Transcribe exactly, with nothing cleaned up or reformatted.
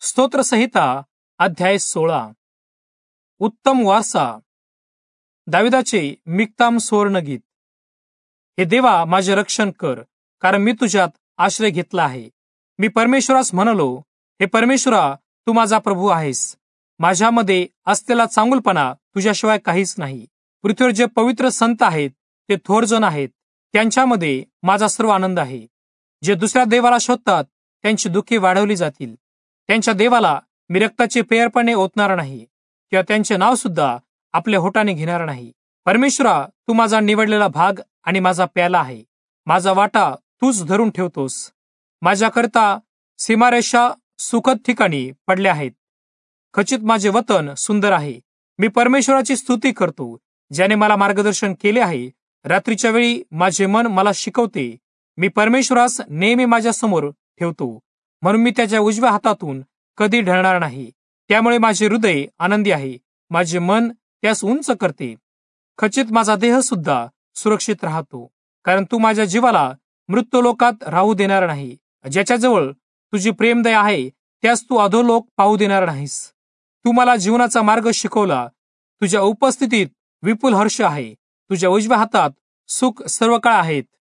स्तोत्रसंहिता अध्याय सोळा. उत्तम वारसा. दाविदाचे मिक्ताम सुवर्णगीत. हे देवा, माझे रक्षण कर, कारण मी तुझ्यात आश्रय घेतला आहे. मी परमेश्वरास म्हणालो, हे परमेश्वरा, तू माझा प्रभू आहेस. माझ्यामध्ये असलेला चांगुलपणा तुझ्याशिवाय काहीच नाही. पृथ्वीवर जे पवित्र संत आहेत ते थोर जण आहेत, त्यांच्यामध्ये माझा सर्व आनंद आहे. जे दुसऱ्या देवाला शोधतात त्यांची दुःखे वाढवली जातील. त्यांच्या देवाला मी रक्ताचे पेयर्पणे ओतणार नाही, किंवा त्यांचे नाव सुद्धा आपल्या होटाने घेणार नाही. परमेश्वरा, तू माझा निवडलेला भाग आणि माझा प्याला आहे. माझा वाटा तूच धरून ठेवतोस. माझ्याकरता सीमारेषा सुखद ठिकाणी पडल्या आहेत. खचित माझे वतन सुंदर आहे. मी परमेश्वराची स्तुती करतो, ज्याने मला मार्गदर्शन केले आहे. रात्रीच्या वेळी माझे मन मला शिकवते. मी परमेश्वरास नेहमी माझ्या समोर ठेवतो, म्हणून मी त्याच्या उजव्या हातातून कधी ढळणार नाही. त्यामुळे माझे हृदय आनंदी आहे, माझे मन त्यास उंच करते. खचित माझा देह सुद्धा सुरक्षित राहतो, कारण तू माझ्या जीवाला मृत्यूलोकात राहू देणार नाही. ज्याच्याजवळ तुझी प्रेमदया आहे त्यास तू अधोलोक पाहू देणार नाहीस. तू मला जीवनाचा मार्ग शिकवला. तुझ्या उपस्थितीत विपुल हर्ष आहे. तुझ्या उजव्या हातात सुख सर्व काळ आहेत.